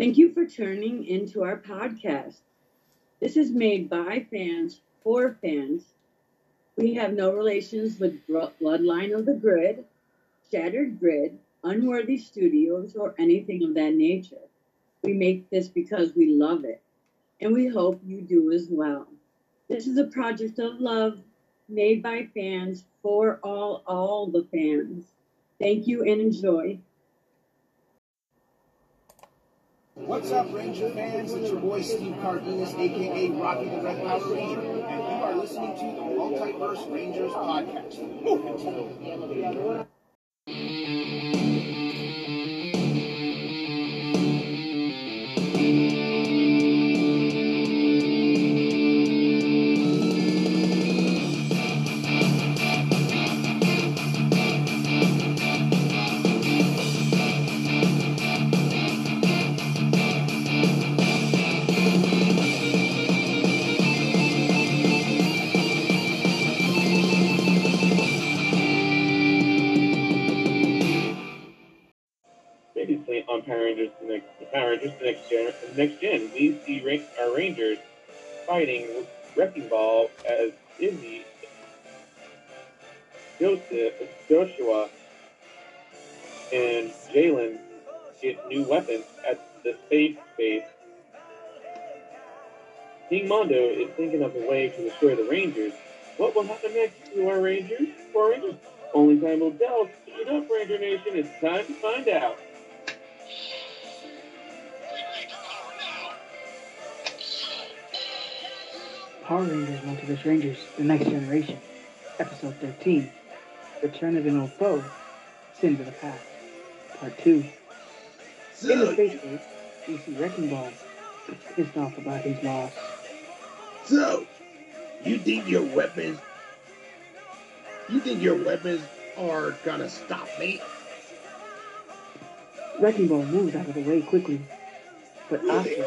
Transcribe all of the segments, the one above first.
Thank you for tuning into our podcast. This is made by fans for fans. We have no relations with Bloodline of the Grid, Shattered Grid, Unworthy Studios, or anything of that nature. We make this because we love it, and we hope you do as well. This is a project of love made by fans for all the fans. Thank you and enjoy. What's up, Ranger fans? It's your boy Steve Cardenas, aka Rocky the Red Power Ranger, and you are listening to the Multiverse Rangers podcast. Move it. Previously on Power Rangers the Next Gen, we see our Rangers fighting Wrecking Ball as Izzy, Joshua, and Jalen get new weapons at the safe space. King Mondo is thinking of a way to destroy the Rangers. What will happen next to our Rangers? Power Rangers? Only time will tell. Speed up, Ranger Nation. It's time to find out. Power Rangers Multiverse Rangers, The Next Generation, Episode 13, Return of an Old Foe, Sins of the Past, Part 2. In the space base, we see Wrecking Ball pissed off about his loss. So, you think your weapons are gonna stop me? Wrecking Ball moves out of the way quickly, but Asuka,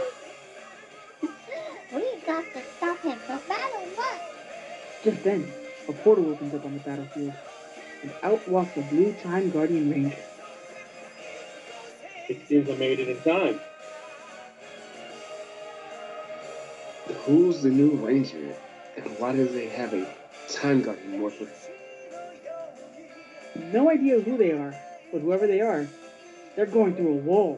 We got to stop him no matter what. just then, a portal opens up on the battlefield, and out walks a blue Time Guardian Ranger. It seems I made it in time. Who's the new Ranger, and why does they have a Time Guardian morpher? No idea who they are, but whoever they are, they're going through a wall.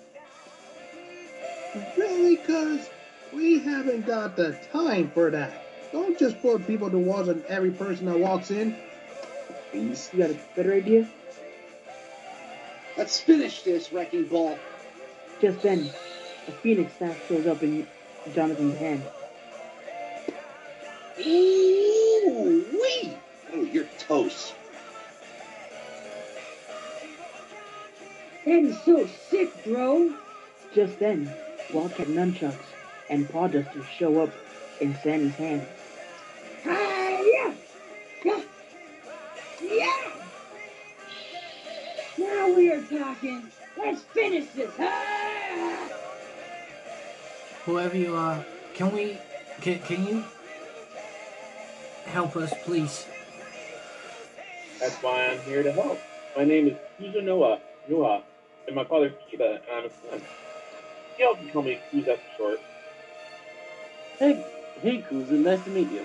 Really? Cause we haven't got the time for that. Don't just put people to walls on every person that walks in. Please? You got a better idea? Let's finish this, Wrecking Ball. Just then, a Phoenix staff shows up in Jonathan's hand. Ooh-wee! Oh, you're toast. That is so sick, bro. Just then, Wildcat Nunchucks and Paw Dusters show up in Sammy's hand. Yeah. Now we are talking. Let's finish this. Whoever you are, can you help us, please? That's why I'm here to help. My name is Kuzunoa, and my father's Kiba, and I'm a son. You all can call me Kuza for short. Hey, Kuzu, nice to meet you.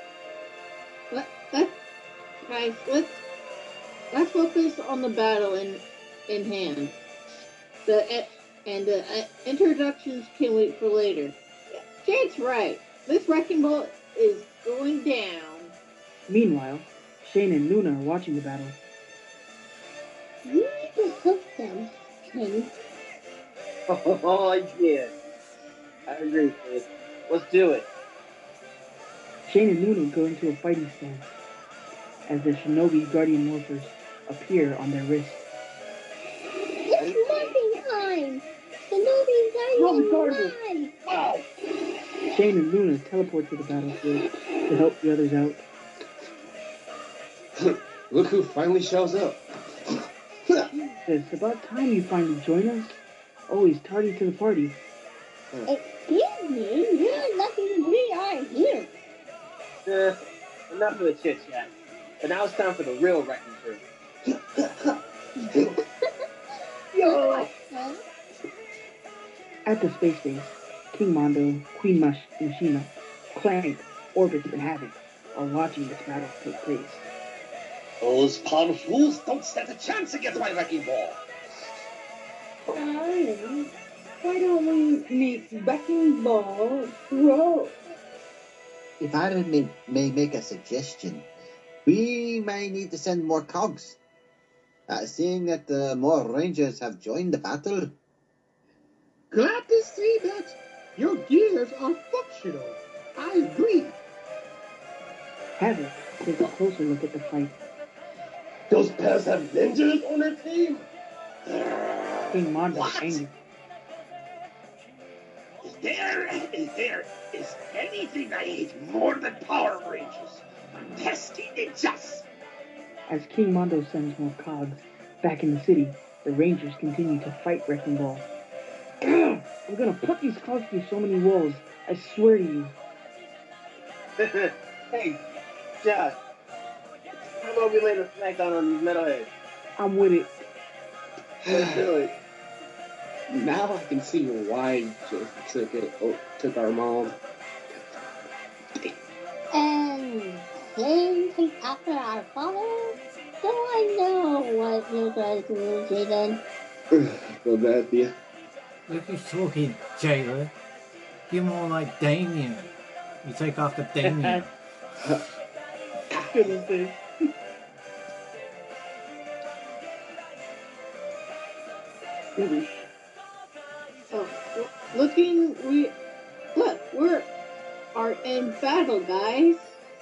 Guys, let's focus on the battle in hand. The introductions can wait for later. Jade's right. This Wrecking Ball is going down. Meanwhile, Shane and Luna are watching the battle. You need to hook them, King. Oh, yeah. I agree, kid. Let's do it. Shane and Luna go into a fighting stance as the Shinobi Guardian Morphers appear on their wrists. It's morphing time! Shinobi Guardian, Wow! Shane and Luna teleport to the battlefield to help the others out. Look who finally shows up. It's about time you finally join us. Always tardy to the party. Excuse me, you're lucky we are here. Enough of the chit chat. But now it's time for the real wrecking crew. Yo! At the space base, King Mondo, Queen Machina, Clank, Orbits, and Havoc are watching this battle take place. Those pound fools don't stand a chance against my wrecking ball. Darling, why don't we make Wrecking Ball grow? If I may make a suggestion, we may need to send more cogs. Seeing that more Rangers have joined the battle. Glad to see that your gears are functional. I agree. Havoc takes a closer look at the fight. Those pals have ninjas on their team? King Mondo What? angry. Is anything I hate more than Power Rangers? Pesky ninjas! As King Mondo sends more cogs back in the city, the Rangers continue to fight Wrecking Ball. I'm gonna put these cogs through so many walls, I swear to you. Hey, Josh, how about we lay the smackdown on these metalheads? I'm with it. Let's do it. Now I can see why just took our mom. And same thing after our father? So I know what you guys will say then. Feel bad for you. Look who's talking, Jailer. You're more like Damien. You take after Damien. Goodness sake. Oh, look, we're are in battle, guys.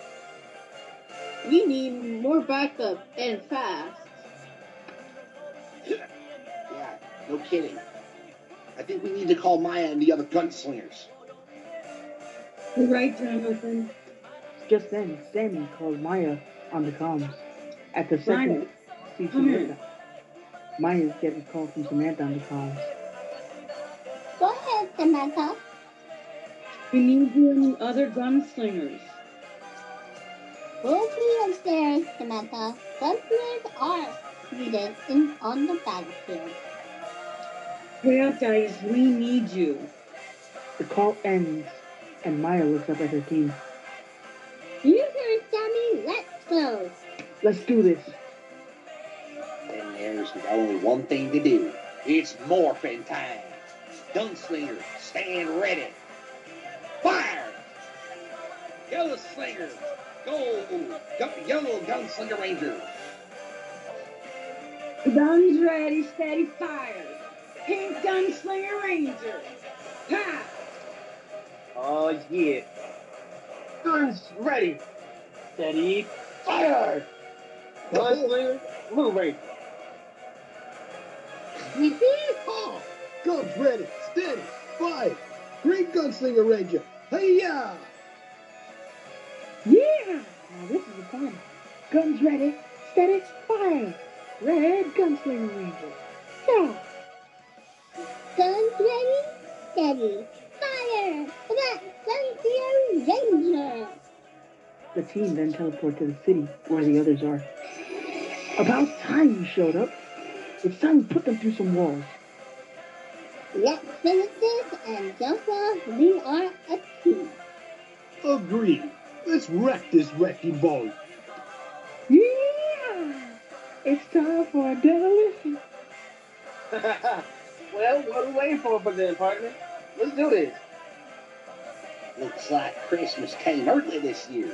We need more backup and fast. Yeah, no kidding. I think we need to call Maya and the other gunslingers. You're right, Jonathan. Just then, Sammy calls Maya on the comms. At the Maya, second, see come here. Samantha. Maya's getting a call from Samantha on the comms. Go ahead, Samantha. We need you and the other gunslingers. We'll be upstairs, Samantha. Gunslingers are needed on the battlefield. Hurry up, guys. We need you. The call ends, and Maya looks up at her team. You heard Sammy. Let's go. Let's do this. And there's only one thing to do. It's morphin' time. Gunslinger, stand ready. Fire! Yellow Slinger, go! Yellow Gunslinger Ranger. Guns ready, steady fire. Pink Gunslinger Ranger. Ha! Oh, yeah. Guns ready. Steady. Fire! Gunslinger, move Ranger. Yeehaw! Guns ready, steady, fire! Green Gunslinger Ranger, hey-ya! Yeah! Now this is the fun. Guns ready, steady, fire! Red Gunslinger Ranger. Yeah! Guns ready, steady, fire! That Gunslinger Ranger. The team then teleport to the city where the others are. About time you showed up. It's time to put them through some walls. Let's finish this, and Joseph, we are a team. Agreed. Let's wreck this wrecking ball. Yeah! It's time for a demolition. Well, what are we waiting for then, partner? Let's do this. Looks like Christmas came early this year.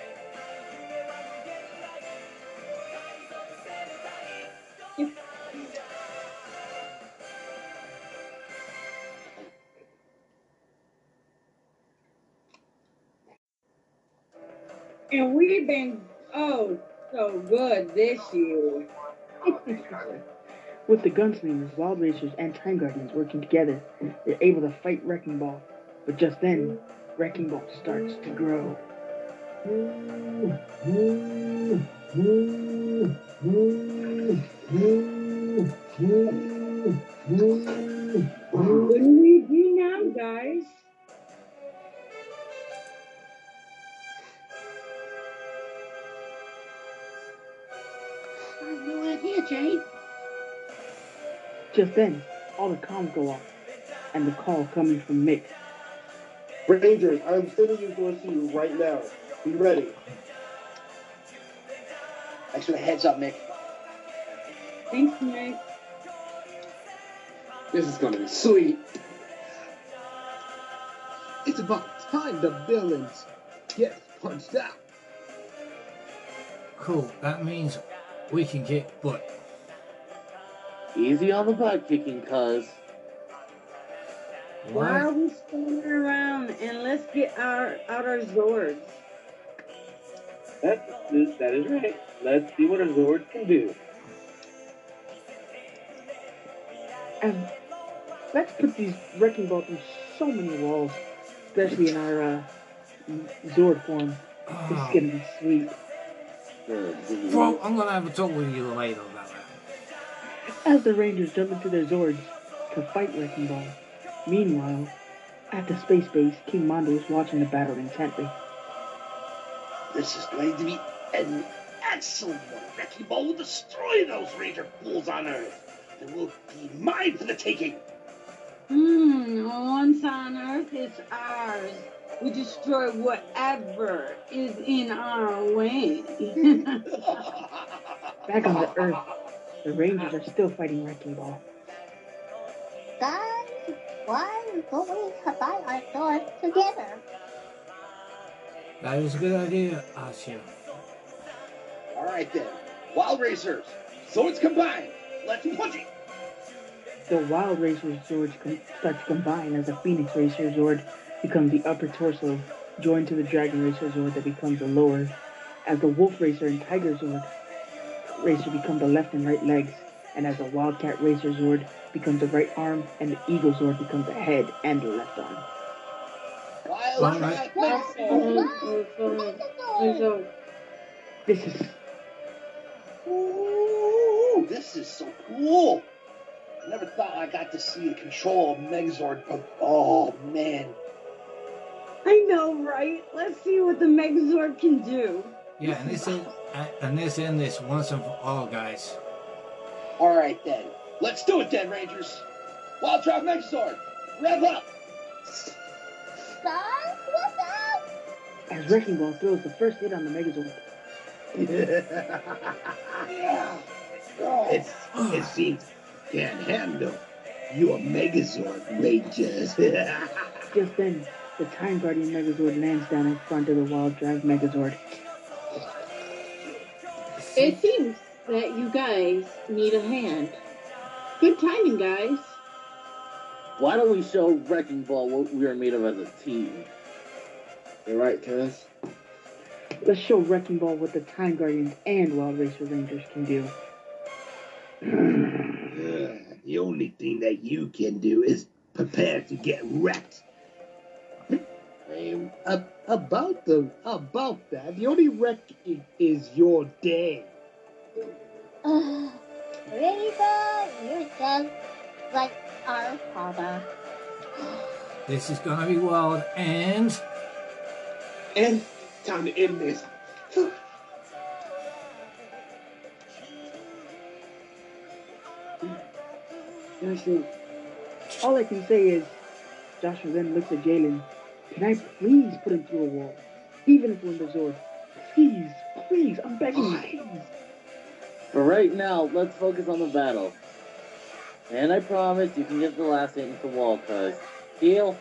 And we've been, so good this year. With the Gunslingers, Wild Racers, and Time Guardians working together, they're able to fight Wrecking Ball. But just then, Wrecking Ball starts to grow. What do we do now, guys? I have no idea, Jay. Just then, all the comms go off. and the call coming from Mick. Rangers, I'm sending you to you right now. Be ready. Thanks for the heads up, Mick. Thanks, Mick. This is gonna be sweet. It's about time the villains get punched out. Cool. That means we can kick butt. Easy on the butt kicking, cuz. Why are we standing around? And let's get out our Zords. That is right. Let's see what our Zords can do. And let's put these wrecking balls through so many walls, especially in our Zord form. This is gonna be sweet. Bro, I'm gonna have a talk with you later about that. As the Rangers jump into their Zords to fight Wrecking Ball. Meanwhile, at the space base, King Mondo is watching the battle intently. This is going to be an excellent one. Wrecking Ball will destroy those Ranger fools on Earth. It will be mine for the taking. Once on Earth, it's ours. We destroy whatever is in our way. Back on the Earth, the Rangers are still fighting Wrecking Ball. Guys, why don't we combine our swords together? That is a good idea, Asya. All right then. Wild Racers. Swords combined. Let's punch it. The Wild Racer's Zords start to combine as the Phoenix Racer Zord becomes the upper torso, joined to the Dragon Racer Zord that becomes the lower, as the Wolf Racer and Tiger Zord Racer become the left and right legs, and as the Wildcat Racer Zord becomes the right arm, and the Eagle Zord becomes the head and the left arm. Wild This is so cool. I never thought I got to see the control of Megazord, but oh man. I know, right? Let's see what the Megazord can do. Yeah, and let's end this once and for all, guys. All right then. Let's do it then, Rangers. Wild Drive Megazord, rev up. Guys, what's up? As Wrecking Ball throws the first hit on the Megazord. It seems can't handle your Megazord, Rangers. Just then, the Time Guardian Megazord lands down in front of the Wild Drive Megazord. It seems that you guys need a hand. Good timing, guys. Why don't we show Wrecking Ball what we are made of as a team? You're right, cuz. Let's show Wrecking Ball what the Time Guardians and Wild Racer Rangers can do. The only thing that you can do is prepare to get wrecked. About that, the only wreck is your day. Really, though? You're just like our father. This is gonna be wild, and time to end this. All I can say is, Joshua then looks at Jalen. Can I please put him through a wall? Even if we're in the Zord. Please, I'm begging you, please. For right now, let's focus on the battle. And I promise you can get the last hit into the wall, cuz. Deal?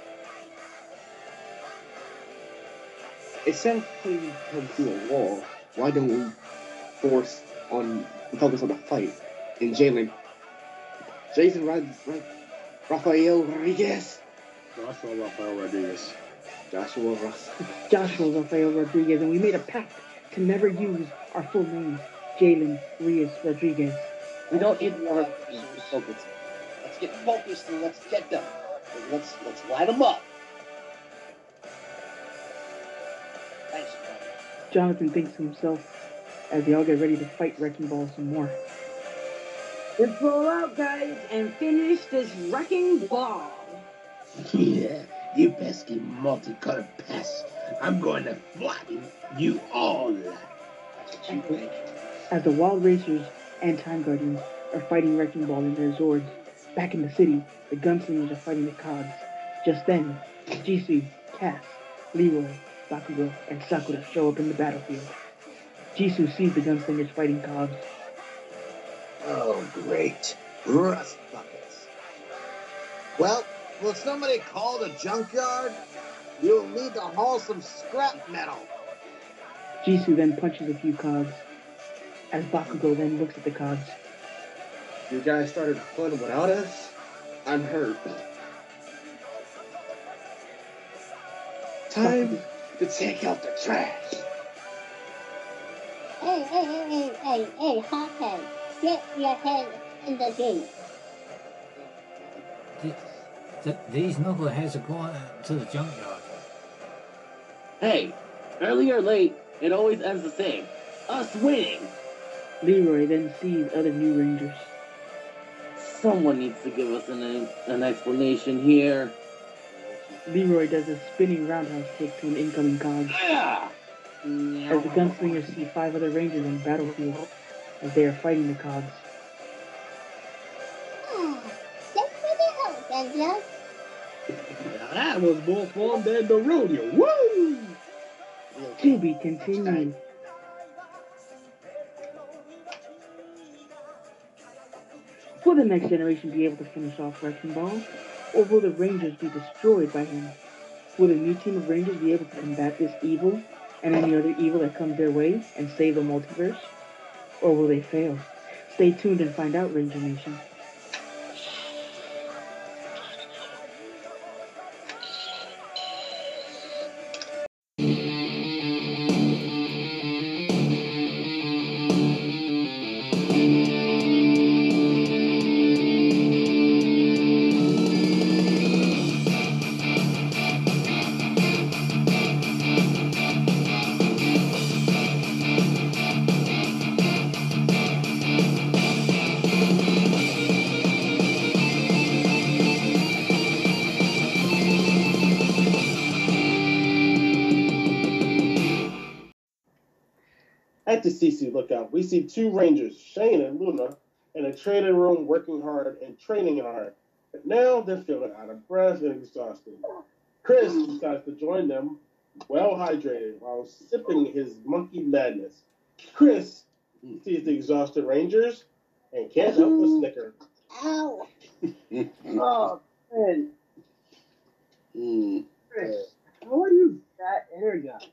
Instead of putting him through a wall, why don't we focus on the fight? And Jason Rafael Rodriguez. Joshua Rafael Rodriguez, and we made a pact to never use our full names, Jalen Reyes Rodriguez. We don't need more focus. Let's get focused and let's get them. Let's light them up. Thanks, brother. Jonathan thinks to himself as they all get ready to fight Wrecking Ball some more. Let's roll out, guys, and finish this Wrecking Ball. Yeah, you pesky multicolored pests. I'm going to flatten you all. That's what you think. As the Wild Racers and Time Guardians are fighting Wrecking Ball in their Zords, Back in the city, the gunslingers are fighting the Cogs. Just then, Jisoo, Cass, Leroy, Bakugo, and Sakura show up in the battlefield. Jisoo sees the gunslingers fighting Cogs. Oh, great. Rust buckets. Well, will somebody call the junkyard? You'll need to haul some scrap metal. Jisoo then punches a few Cogs, as Bakugo then looks at the Cogs. You guys started fun without us? I'm hurt. Time to take out the trash. Hey, hothead. Get your head in the gate. These knuckleheads are going to the junkyard. Hey, early or late, it always ends the same. Us winning. Leroy then sees other new Rangers. Someone needs to give us an explanation here. Leroy does a spinning roundhouse kick to an incoming Cog. Ah! As the gunslingers see 5 other Rangers on the battlefield as they are fighting the Cogs. Thanks for the help, Angela. Now that was more fun than the rodeo. Woo! To be continued. Will the next generation be able to finish off Wrecking Ball? Or will the Rangers be destroyed by him? Will the new team of Rangers be able to combat this evil and any other evil that comes their way and save the multiverse? Or will they fail? Stay tuned and find out, Ranger Nation. At the CC Lookout, we see 2 Rangers, Shane and Luna, in a training room working hard and training hard. But now they're feeling out of breath and exhausted. Chris decides to join them, well hydrated, while sipping his monkey madness. Chris sees the exhausted Rangers and can't help but snicker. Ow. Oh, man. Chris, how are you that energized?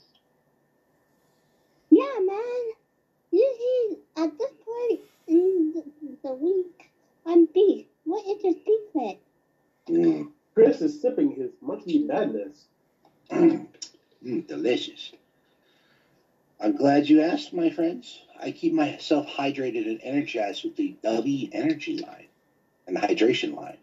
Yeah, man. Usually at this point in the week, I'm beat. What is your secret? Chris is sipping his monkey madness. Delicious. I'm glad you asked, my friends. I keep myself hydrated and energized with the W Energy line and the hydration line.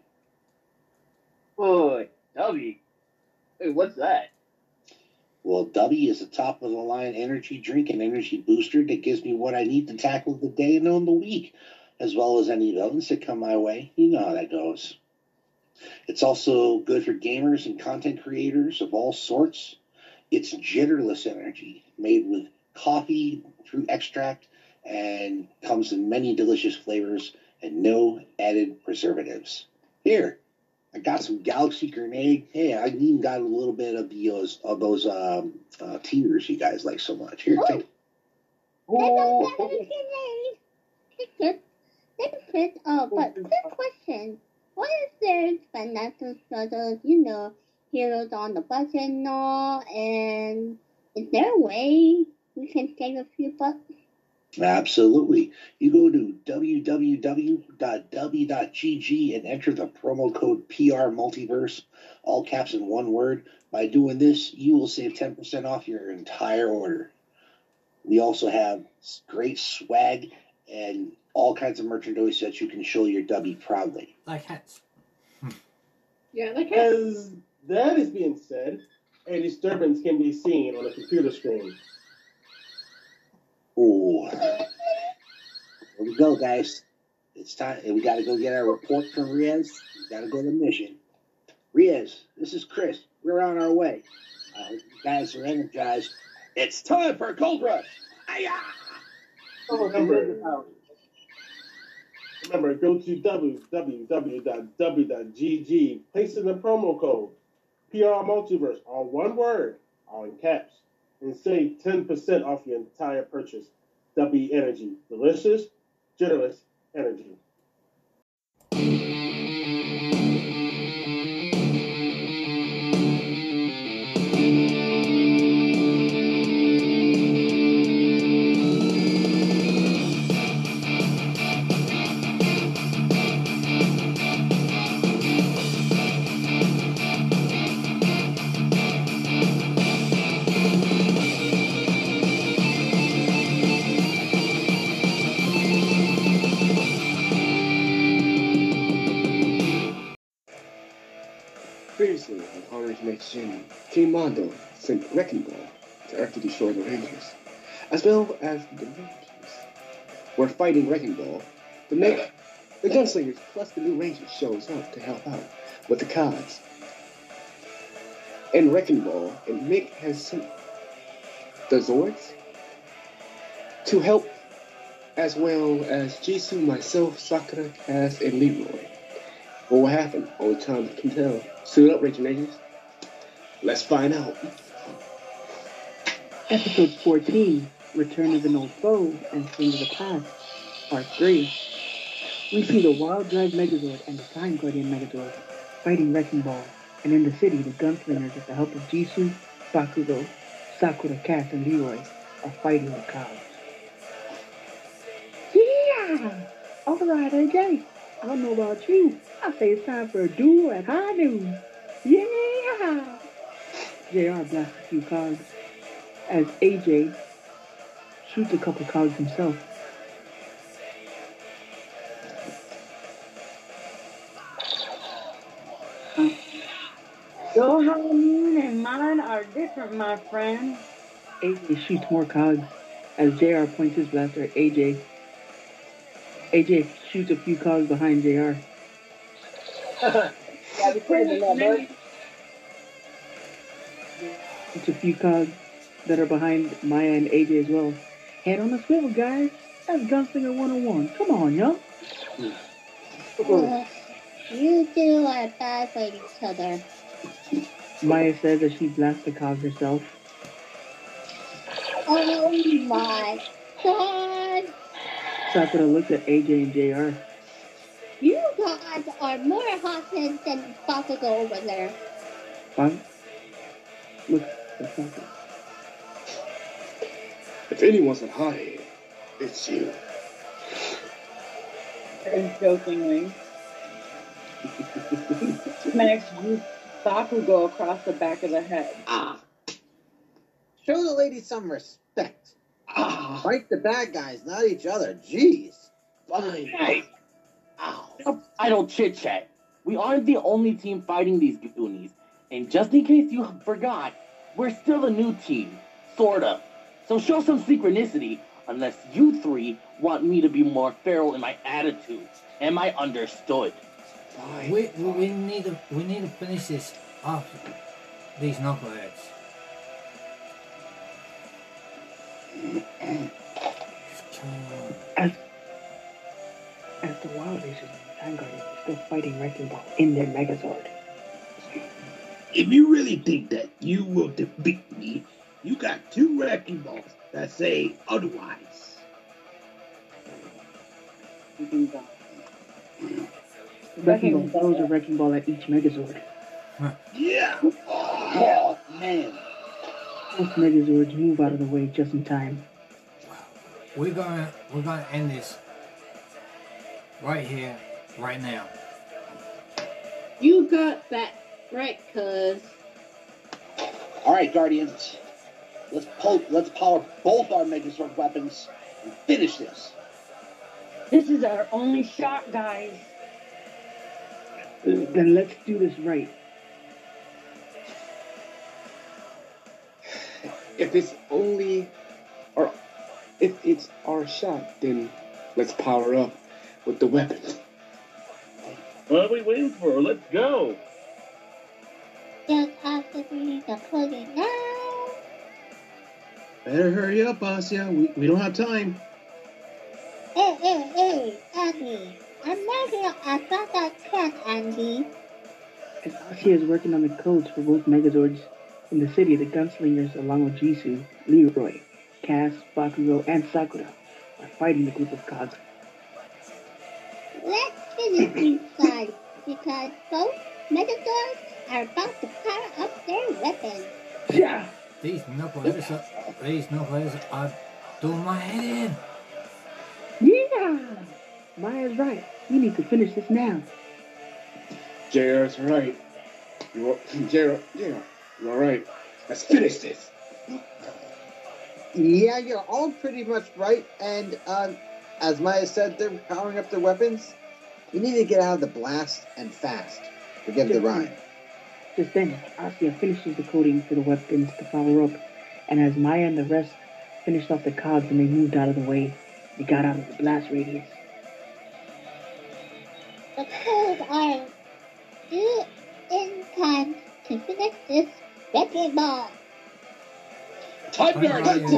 Boy, W. Hey, what's that? Well, W is a top-of-the-line energy drink and energy booster that gives me what I need to tackle the day and on the week, as well as any villains that come my way. You know how that goes. It's also good for gamers and content creators of all sorts. It's jitterless energy made with coffee fruit extract and comes in many delicious flavors and no added preservatives. Here, I got some Galaxy Grenade. Hey, I even got a little bit of those tears you guys like so much. Here, take. But quick question. What if there's financial struggles, heroes on the budget and all, and is there a way we can save a few bucks? Absolutely. You go to www.w.gg and enter the promo code PRMultiverse, all caps in one word. By doing this, you will save 10% off your entire order. We also have great swag and all kinds of merchandise that you can show your W proudly. Like hats. Yeah, like hats. As that is being said, a disturbance can be seen on the computer screen. Ooh. Here we go, guys. It's time. We got to go get our report from Riaz. We got to go to the mission. Riaz, this is Chris. We're on our way. You guys are energized. It's time for Gold Rush. Hiya! Remember, Remember, go to www.w.gg, place in the promo code PR Multiverse, all one word, all in caps, and save 10% off your entire purchase. W Energy, delicious, generous energy. Previously on Orange Next Gen, King Mondo sent Wrecking Ball to Earth to destroy the Rangers, as well as the Rangers were fighting Wrecking Ball. The Gunslingers plus the new Rangers shows up to help out with the Cogs. And Wrecking Ball and Mick has sent the Zords to help, as well as Jisoo, myself, Sakura, Cass, and Leroy. What will happen? Only time can tell. Suit up, Ranger Rangers. Let's find out. Episode 14, Return of an Old Foe and Swing of the Past, Part 3. We see the Wild Drive Megazord and the Time Guardian Megazord fighting Wrecking Ball, and in the city, the Gunslingers, with the help of Jisoo, Bakugo, Sakura, Cass, and Leroy, are fighting the Cogs. Yeah! Alright, AJ. I don't know about you. I say it's time for a duel at high noon. Yeah! JR blasts a few cogs as AJ shoots a couple cogs himself. Your high noon and mine are different, my friend. AJ shoots more cogs as JR points his blaster at AJ. AJ shoots a few cogs behind JR. Yeah, It's a few cogs that are behind Maya and AJ as well. Head on the swivel, guys. That's Gunslinger 101. Come on, y'all. You two are bad for each other. Maya says as she blasts the cogs herself. Oh my god! Sakura looks at AJ and JR. You guys are more hotheads than Bakugo over there. Bob? Look at Sakura. If anyone's a hothead, it's you. And jokingly. Smacks Bakugo across the back of the head. Show the lady some respect. Fight the bad guys, not each other. Jeez. Fine. Hey! I don't chit-chat. We aren't the only team fighting these Goonies. And just in case you forgot, we're still a new team. Sorta. So show some synchronicity, unless you three want me to be more feral in my attitude. Am I understood? Fine. We need to finish this off. These knuckleheads. As the Wild Rangers and the Time Guardians are still fighting Wrecking Ball in their Megazord. If you really think that you will defeat me, you got two Wrecking Balls that say otherwise. Wrecking Ball throws a Wrecking Ball at each Megazord. Yeah. Oh, man. Both Megazords move out of the way just in time. We're gonna end this right here, right now. You got that right, cuz. All right, Guardians. Let's power both our Megazord weapons and finish this. This is our only shot, guys. Then let's do this right. If it's our shot, then let's power up with the weapons. What are we waiting for? Let's go. Just have to be the pudding now. Better hurry up, Asya. We don't have time. Hey, Agni. I'm working on that cat, Andy. As Asia is working on the codes for both Megazords, in the city, the gunslingers, along with Jisoo, Leroy, Cass, Bakugo, and Sakura, are fighting the group of cogs. Let's finish inside because both Megazords are about to power up their weapons. Yeah. These knuckleheads are doing my head in. Yeah! Maya's right. We need to finish this now. JR's right. JR, you're right. Let's finish this. Yeah, you're all pretty much right. And as Maya said, they're powering up their weapons. We need to get out of the blast and fast. Forgive the rhyme. Just then, Asia finishes the coding for the weapons to power up, and as Maya and the rest finished off the cogs and they moved out of the way, they got out of the blast radius. The codes are due in time to finish this wrecking ball. Time Guardians!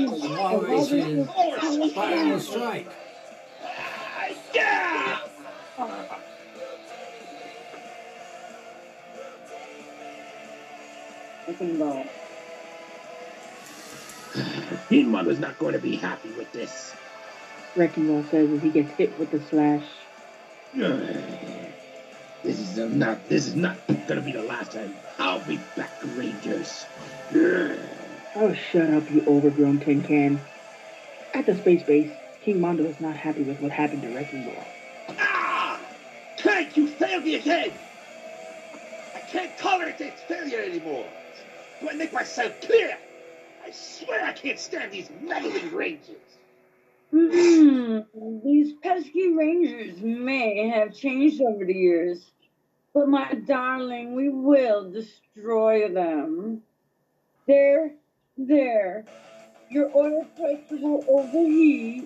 Final strike! Yeah! Wrecking ball. Teen Mother's not going to be happy with this. Wrecking Ball says as he gets hit with the slash. This is not going to be the last time. I'll be back, Rangers. Oh, shut up, you overgrown tin can. At the space base, King Mondo is not happy with what happened to Wrecking Ball. Ah! Clank, you failed me again! I can't tolerate this failure anymore. Do I make myself clear? I swear I can't stand these meddling Rangers. These pesky Rangers may have changed over the years, but my darling, we will destroy them. There. Your oil pressure will overheat.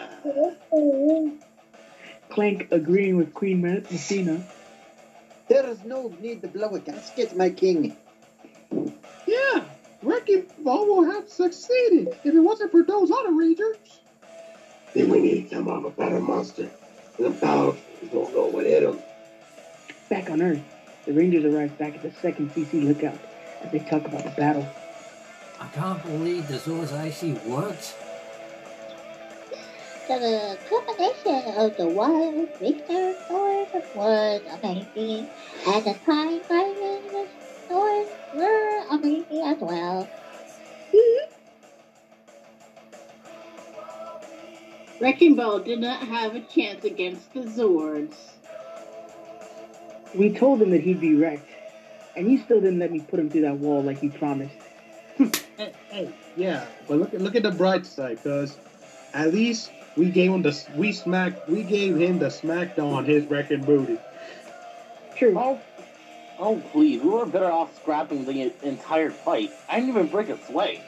Clank agreeing with Queen Messina. There is no need to blow a gasket, my king. Yeah, Wrecking Ball will have succeeded if it wasn't for those other Rangers. Then we need to come up with a better monster. The powerful don't know what hit them. Back on Earth, the Rangers arrive back at the 2nd CC lookout as they talk about the battle. I can't believe the Zords actually worked. The combination of the wild Victor Sword was amazing, and the Time Guardian swords were amazing as well. Wrecking Ball did not have a chance against the Zords. We told him that he'd be wrecked, and he still didn't let me put him through that wall like he promised. Hey, yeah, but look at the bright side, cause at least we gave him the smackdown on his wrecking booty. True. Oh, please, we were better off scrapping the entire fight. I didn't even break a sweat.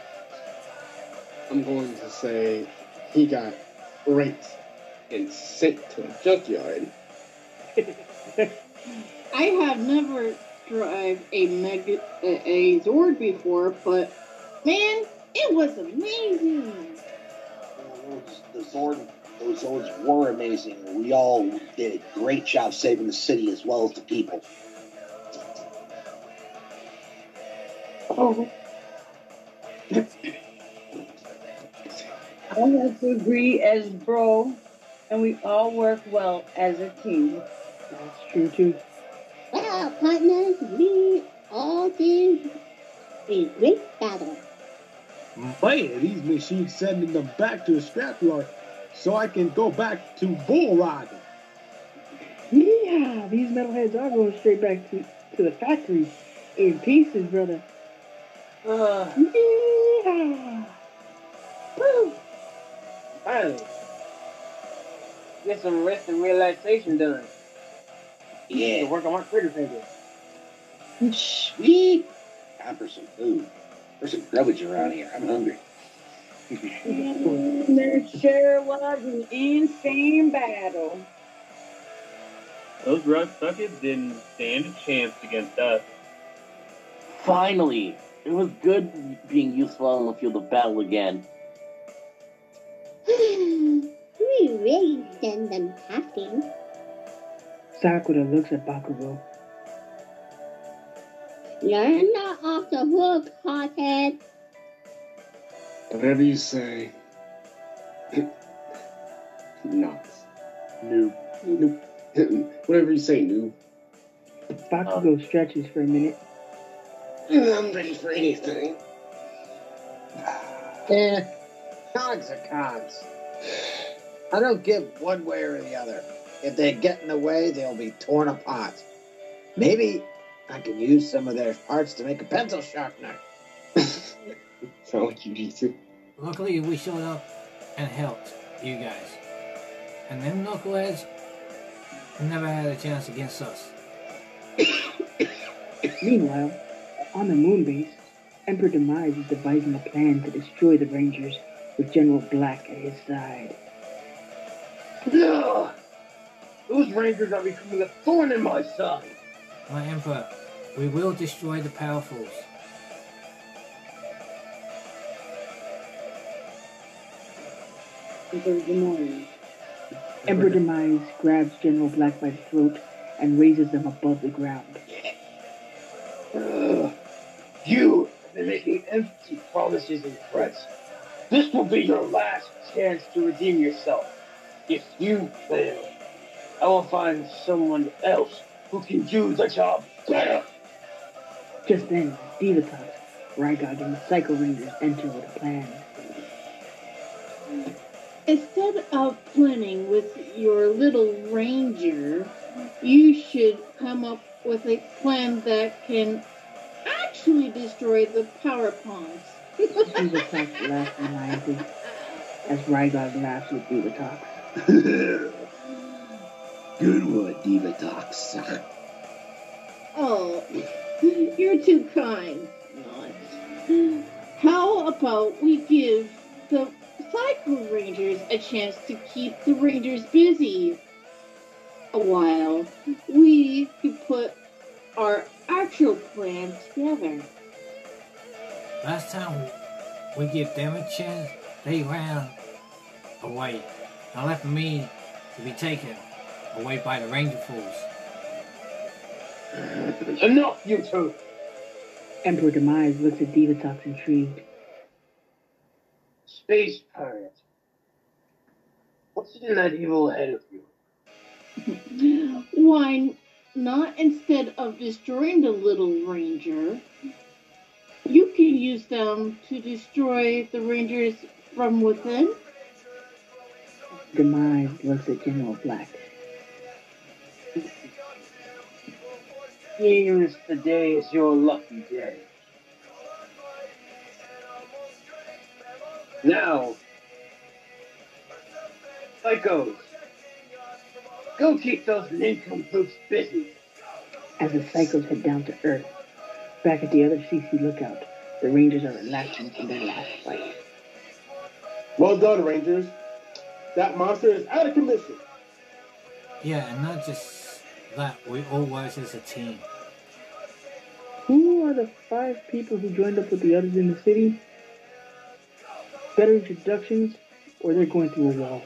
I'm going to say he got raped and sent to a junkyard. I have never drive a Zord before, but man, it was amazing. Those Zords were amazing. We all did a great job saving the city as well as the people. Oh. I have to agree as bro, and we all work well as a team. That's true too. Well, partners, we all did a great battle. Man, these machines sending them back to the scrapyard so I can go back to bull riding. Yeah, these metalheads are going straight back to the factory in pieces, brother. Yeah. Woo! Finally. Get some rest and relaxation done. Yeah. Work on my critter finger. Sweet. Time for some food. There's some grubbage around here. I'm hungry. There sure was an insane battle. Those rug buckets didn't stand a chance against us. Finally, it was good being useful on the field of battle again. We really send them packing. Sakura looks at Bakugo. You're not off the hook, hothead. Whatever you say. No. Noob. Noob. Whatever you say, noob. Bakugo stretches for a minute. I'm ready for anything. Cogs are cogs. I don't give one way or the other. If they get in the way, they'll be torn apart. Maybe I can use some of their parts to make a pencil sharpener. Sound like you need to. Luckily, we showed up and helped you guys. And them knuckleheads never had a chance against us. Meanwhile, on the moon base, Emperor Demise is devising a plan to destroy the Rangers with General Black at his side. No! Those Rangers are becoming a thorn in my side. My Emperor, we will destroy the powerfuls. Emperor Demise grabs General Black by the throat and raises them above the ground. You have been making empty promises and threats. This will be your last chance to redeem yourself. If you fail, I will find someone else who can do the job better. Just then, Divatox, Rygog, and the Psycho Rangers enter with a plan. Instead of planning with your little ranger, you should come up with a plan that can actually destroy the power pawns. Divatox laughs maniacally as Rygog laughs with Divatox. Good one, Divatox. Oh, you're too kind. How about we give the Psycho Rangers a chance to keep the Rangers busy a while? We could put our actual plan together. Last time we give them a chance, they ran away and left me to be taken away by the Ranger fools. Enough, you two! Emperor Demise looks at Divatox intrigued. Space pirate. What's in that evil head of you? Why not, instead of destroying the little ranger, you can use them to destroy the Rangers from within? Demise looks at General Black. Seems today is your lucky day. Now, Psychos, go keep those nincompoops busy. As the Psychos head down to Earth, back at the other CC lookout, the Rangers are relaxing from their last fight. Well done, Rangers. That monster is out of commission. Yeah, and not just that, we all work as a team. Who are the 5 people who joined up with the others in the city? Better introductions, or they're going through a wall?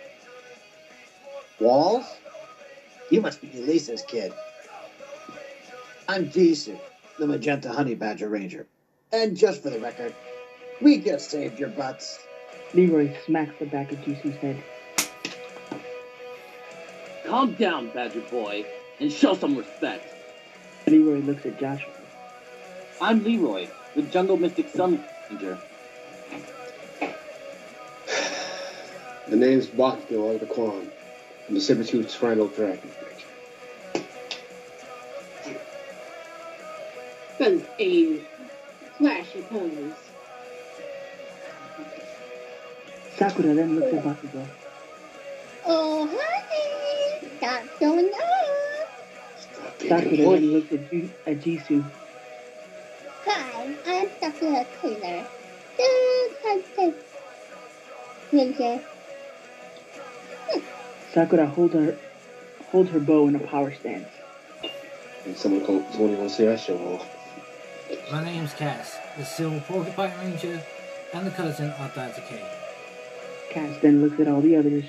Walls? You must be Elisa's kid. I'm Jisoo, the Magenta Honey Badger Ranger. And just for the record, we just saved your butts. Leroy smacks the back of Jisoo's head. Calm down, Badger Boy, and show some respect. Leroy looks at Joshua. I'm Leroy, the Jungle Mystic Sun Ranger. The name's Bakugo of the Quan. I'm the Saber-Tooth Rhino Dragon. That's a flashy pose. Sakura then looks at Bakugo. Oh, honey, stop showing up. Sakura then looks at Jisoo. Hi, I'm Sakura Taylor. The Ranger. Sakura holds her bow in a power stance. And someone gonna say I show off. My name's Cass, the Silver Porcupine Ranger, and the cousin of Dr. K. Cass then looks at all the others.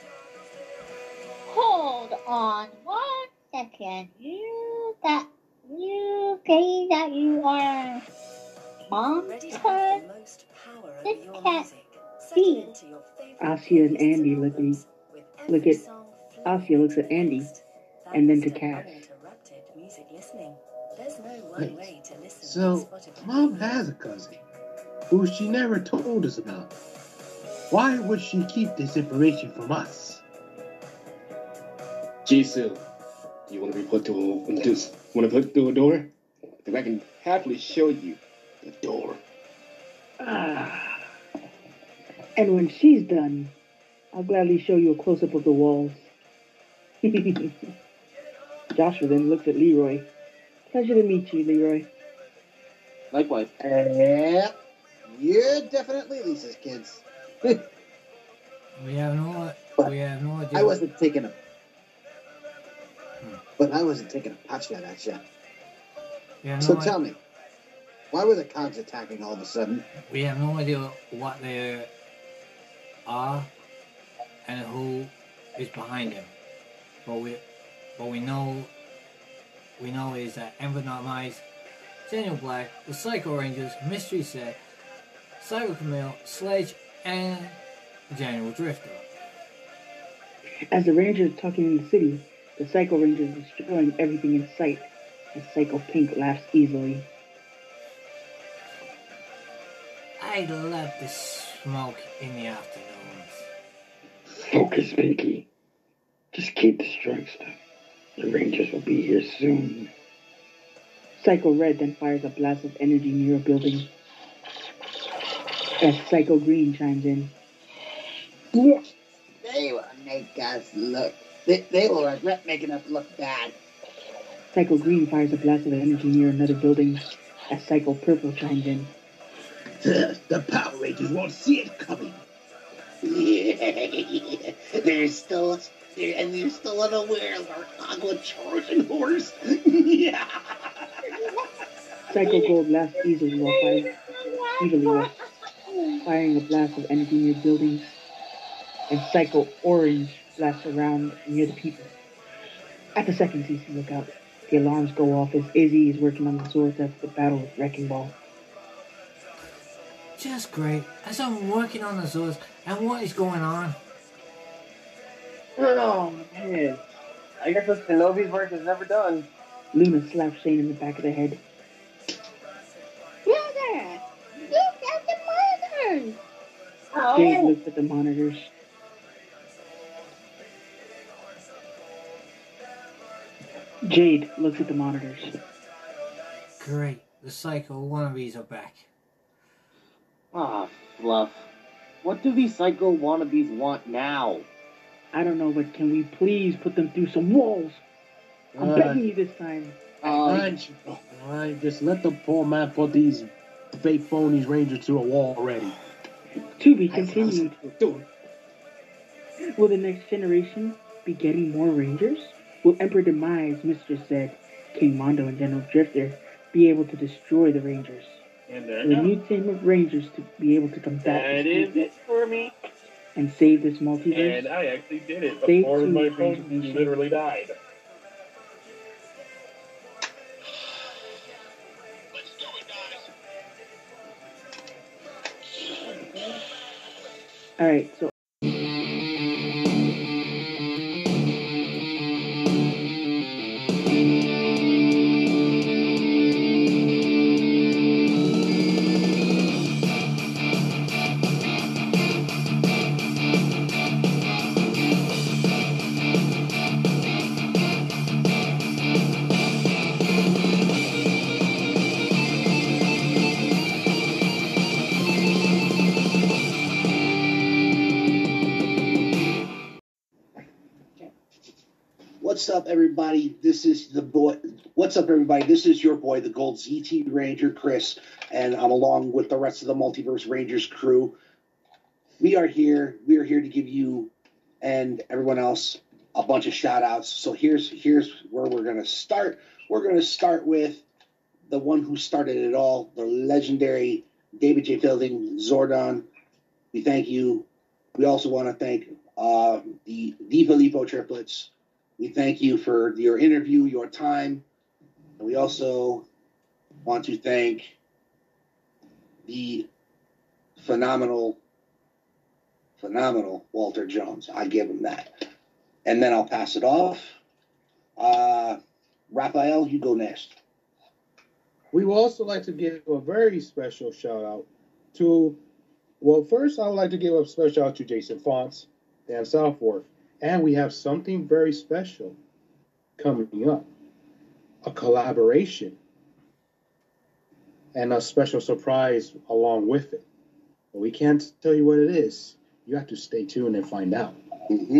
Hold on 1 second. You say that you are monsters? This can't be. Asya and Andy Asya looks at Andy and then to Cass. Wait, so Mom has a cousin who she never told us about. Why would she keep this information from us? Jisoo, do you want to be put through a door? Because I can happily show you the door. And when she's done, I'll gladly show you a close-up of the walls. Joshua then looks at Leroy. Pleasure to meet you, Leroy. Likewise. Yep. You're definitely Lisa's kids. We have no idea. I wasn't taking a pot shot at you. So tell me, why were the cogs attacking all of a sudden? We have no idea what they are and who is behind them. But we know is that Ember Not Mice, Daniel Black, the Psycho Rangers, Mystery Set, Psycho Camille, Sledge, and Daniel Drifter. As the Rangers are talking in the city, the Psycho Rangers are destroying everything in sight, and Psycho Pink laughs easily. I love the smoke in the afternoons. Focus, Pinky. Just keep destroying stuff. The Rangers will be here soon. Psycho Red then fires a blast of energy near a building. As Psycho Green chimes in. Yes, they will make us look. They will regret making us look bad. Psycho Green fires a blast of energy near another building. As Psycho Purple chimes in. The Power Rangers won't see it coming. Yeah, they're still unaware of our Aqua Trojan horse. Yeah. Psycho Gold laughs easily while firing a blast of energy near buildings, and Psycho Orange blasts around near the people. At the second CC lookout, the alarms go off as Izzy is working on the Zords after the battle with Wrecking Ball. Just great. As I'm working on the Zords, and what is going on? Oh, man. I guess this Kenobi's work is never done. Luna slaps Shane in the back of the head. Brother! Look at the monitors! Jade looks at the monitors. Jade looks at the monitors. Great. The Psycho wannabes are back. Ah, fluff. What do these Psycho wannabes want now? I don't know, but can we please put them through some walls? I'm begging you this time. Alright, just let the poor man put these fake phonies Rangers to a wall already. To be continued. Will the next generation be getting more Rangers? Will Emperor Demise, Mistress Zed, King Mondo, and General Drifter be able to destroy the Rangers? And For the new team of Rangers to be able to combat that is it for me. and save this multiverse. And I actually did it Stay before tuned, my Ranger phone Nation. literally died. Alright, so What's up, everybody? This is the boy. What's up, everybody? This is your boy, the Gold ZT Ranger, Chris, and I'm along with the rest of the Multiverse Rangers crew. We are here. We are here to give you and everyone else a bunch of shout outs. So here's where we're going to start. We're going to start with the one who started it all, the legendary David J. Fielding, Zordon. We thank you We also want to thank the Filippo triplets. We thank you for your interview, your time. And we also want to thank the phenomenal Walter Jones. I give him that. And then I'll pass it off. Raphael, you go next. We would also like to give a very special shout out to, well, first I would like to give a special shout out to Jason Fonts, Dan Southworth. And we have something very special coming up. A collaboration. And a special surprise along with it. But we can't tell you what it is. You have to stay tuned and find out. Mm-hmm.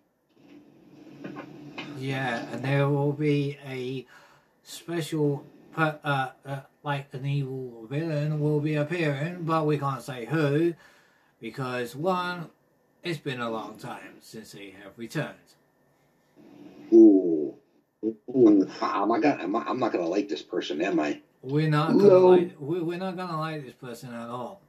Yeah, and there will be a special, like an evil villain will be appearing, but we can't say who, because one, it's been a long time since they have returned. Ooh. I'm not gonna like this person, am I? We're not gonna we're not gonna like this person at all.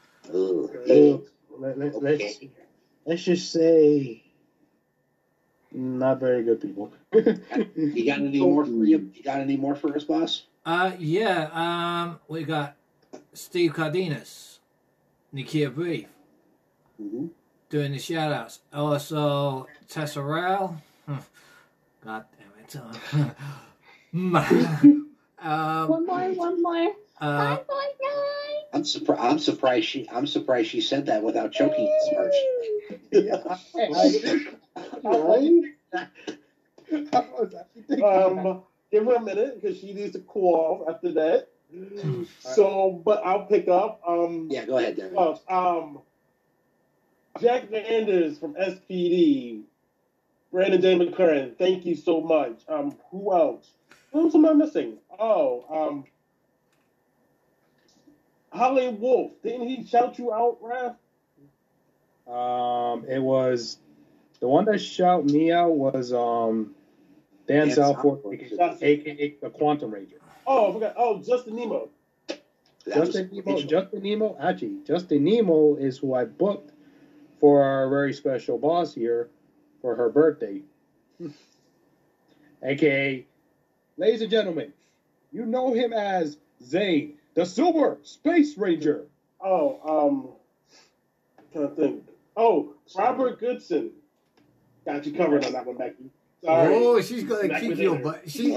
Let's just say, not very good people. You got any more for you? You got any more for us, boss? Yeah. We got Steve Cardenas, Nikia Brief, doing the shout outs. Also, Tessa Rao. God damn it. One more. 5.9. I'm surprised she said that without choking Give her a minute because she needs to cool off after that. So, but I'll pick up. Yeah, go ahead, Darren. Jack Vanders from SPD. Brandon J. McCurran, thank you so much. Who else? Who else am I missing? Oh, Holly Wolf. Didn't he shout you out, Raph? It was the one that shouted me out was Dan Southworth, aka the Quantum Ranger. Oh, I forgot. Oh, Justin Nemo. Justin Nemo. Actually, Justin Nemo is who I booked for our very special boss here for her birthday. AKA, ladies and gentlemen, you know him as Zane, the Silver Space Ranger. I'm trying to think. Oh, Robert Goodson. Got you covered on that one, Becky. Sorry. Oh, she's gonna kick your butt. She's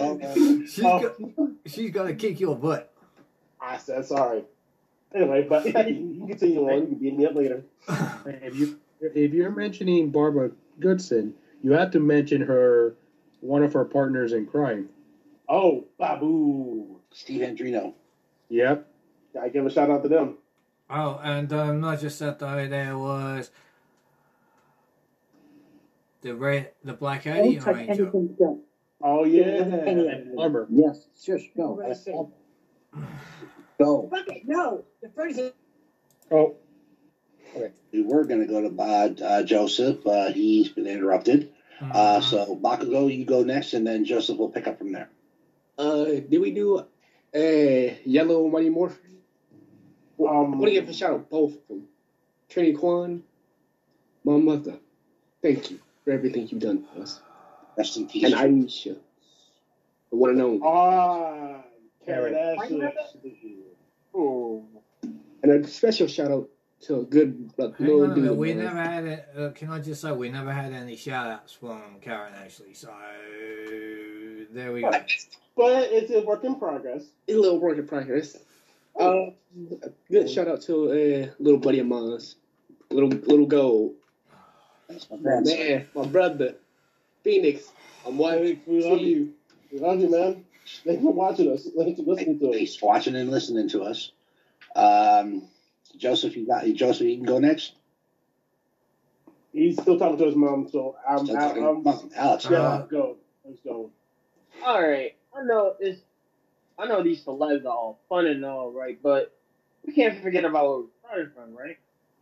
gonna kick your butt. I said sorry. Anyway, but you can continue on. You can beat me up later. If you're mentioning Barbara Goodson, you have to mention one of her partners in crime. Oh, Babu. Steve Andrino. Yep. I give a shout out to them. Oh, and not just that though, there was the Black Alien Ranger. Oh yeah. Armor. Yes, just go. Go. No, the first. Oh. Okay. We were going to go to Joseph, but he's been interrupted. So Bakugo, you go next, and then Joseph will pick up from there. Did we do Yellow Mighty Morphin? I want to give a shout out both of them. Trini Kwan, my mother. Thank you for everything you've done for us. Rest in peace. And Aisha, the one and only. Karen Ashley. Oh. And a special shout out to a good little dude. We never had it. Can I just say we never had any shout outs from Karen Ashley, so there we go. But it's a work in progress. It's a little work in progress. A good shout out to a little buddy of mine, little Gold. That's my man, my brother, Phoenix. I'm watching. We love you. We love you, man. Thanks for watching us. Thanks for listening to us. Thanks for watching and listening to us. Joseph, you can go next. He's still talking to his mom, so I'm Alex. Go. Let's go. All right. I know these celebs are all fun and all, right? But we can't forget about where we started from, right?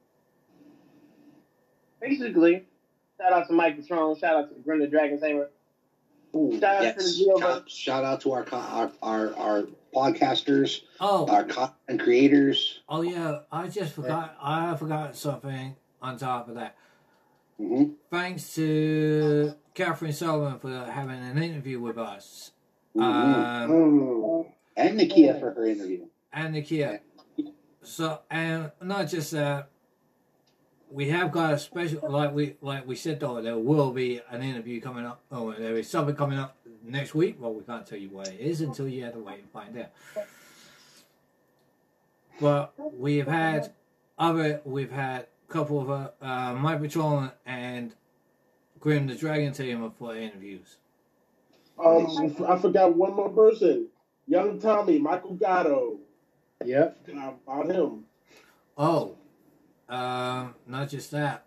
Basically, shout out to Mike Patron, shout out to Brenda Dragon Saber. Shout out to our podcasters, our content creators. Oh yeah, I just forgot. I forgot something. on top of that. Mm-hmm. Thanks to Catherine Sullivan for having an interview with us. Mm-hmm. And Nakia for her interview. And Nakia. So, and not just that, we have got a special, like we said though, there will be an interview coming up, there is something coming up next week. Well, we can't tell you what it is until you have to wait and find out. But we've had a couple of Mike Patrol and Grim the Dragon team for interviews. I forgot one more person. Young Tommy, Michael Gatto. Yep. About him. Oh, not just that.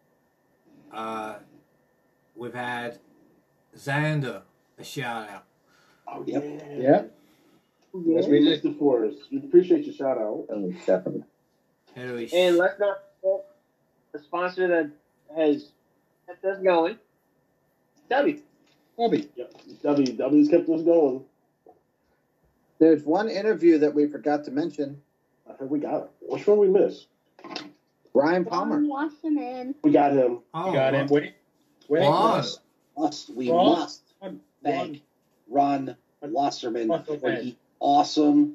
We've had Xander a shout out. Oh, yep. Yeah. That's what you listed for us. We appreciate your shout out. Definitely. And let's not forget the sponsor that has kept us going. W. Yep. W's kept us going. There's one interview that we forgot to mention. I think we got it. Which one we missed? Brian Palmer. Wasserman. We got him. Oh, we got him. Wait. We must thank Ron Wasserman for the awesome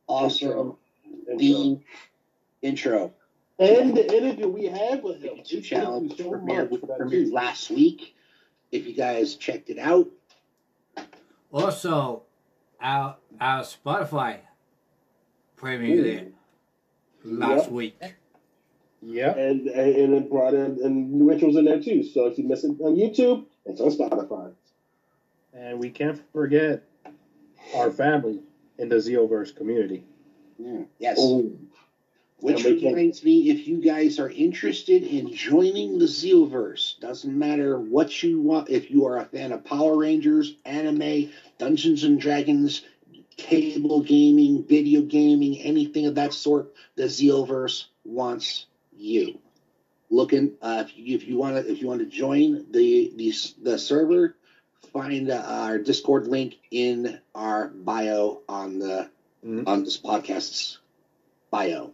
the intro. And the interview we had with him. YouTube channel premiered last week. If you guys checked it out. Also, our Spotify premiered it last week. Yeah. And it brought in, and New Intros in there too. So if you miss it on YouTube, it's on Spotify. And we can't forget our family in the Zeoverse community. Yes. Which reminds me, if you guys are interested in joining the Zeoverse, doesn't matter what you want, if you are a fan of Power Rangers, anime, Dungeons and Dragons, cable gaming, video gaming, anything of that sort, the Zeoverse wants you. If you want to join the server, find our Discord link in our bio on this podcast's bio.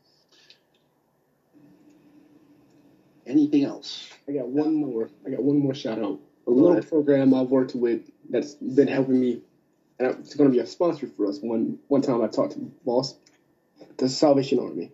Anything else? I got one more shout out. A little program I've worked with that's been helping me, and it's going to be a sponsor for us. One time I talked to the boss, the Salvation Army.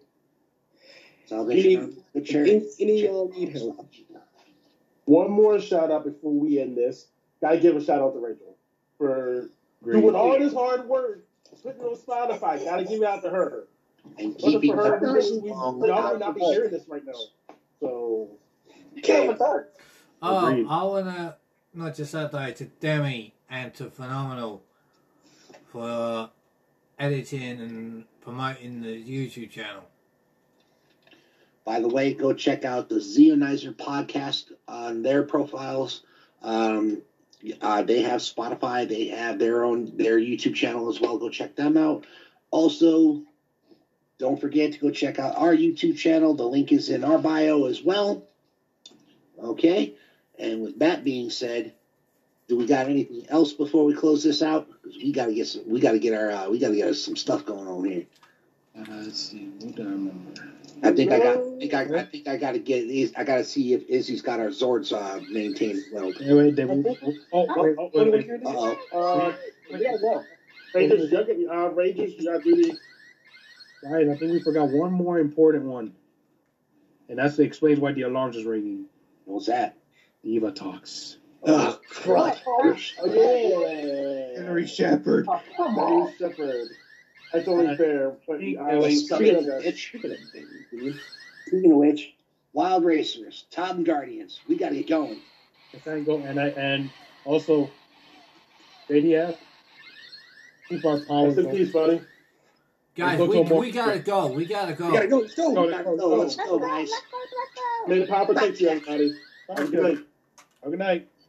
Any y'all need help? One more shout out before we end this. Gotta give a shout out to Rachel for doing all this hard work, putting it on Spotify. Gotta give it out to her. And keeping for her, y'all would not be hearing this right now. So, I wanna not just say that to Demi and to Phenomenal for editing and promoting the YouTube channel. By the way, go check out the Zeonizer podcast on their profiles. They have Spotify. They have their YouTube channel as well. Go check them out. Also, don't forget to go check out our YouTube channel. The link is in our bio as well. Okay. And with that being said, do we got anything else before we close this out? Because we gotta get some stuff going on here. Let's see. What do I remember? I think I gotta see if Izzy's got our Zords maintained well. Wait, Rangers, you gotta do the. Guys, I think we forgot one more important one, and that explains why the alarms is ringing. What's that? Diva Talks. Oh, crap. Oh, yeah. Henry Shepard. Come on. Shepard. That's only fair. But, speaking of which, Wild Racers, Tom Guardians, we got to get going. And also, JDF, keep our power. Rest in peace, buddy. Guys, we gotta go. We gotta go. Let's go, guys. May the power protect you, everybody. Good night.